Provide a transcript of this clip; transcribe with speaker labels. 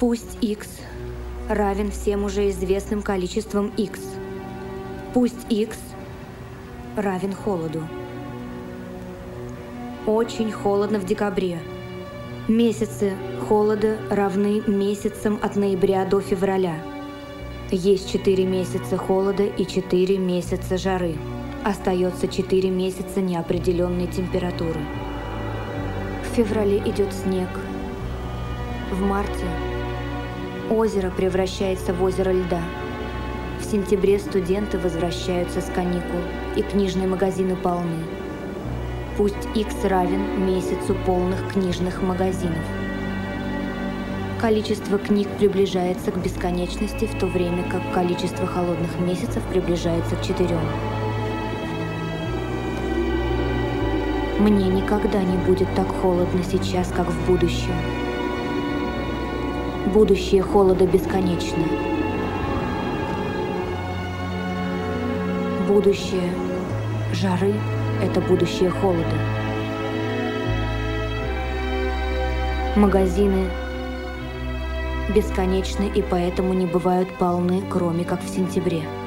Speaker 1: Пусть x равен всем уже известным количествам x. Пусть x равен холоду. Очень холодно в декабре. Месяцы холода равны месяцам от ноября до февраля. Есть 4 месяца холода и 4 месяца жары. Остается 4 месяца неопределенной температуры. В феврале идет снег. В марте озеро превращается в озеро льда. В сентябре студенты возвращаются с каникул, и книжные магазины полны. Пусть x равен месяцу полных книжных магазинов. Количество книг приближается к бесконечности, в то время как количество холодных месяцев приближается к 4. Мне никогда не будет так холодно сейчас, как в будущем. Будущее холода бесконечно. Будущее жары – это будущее холода. Магазины бесконечны и поэтому не бывают полны, кроме как в сентябре.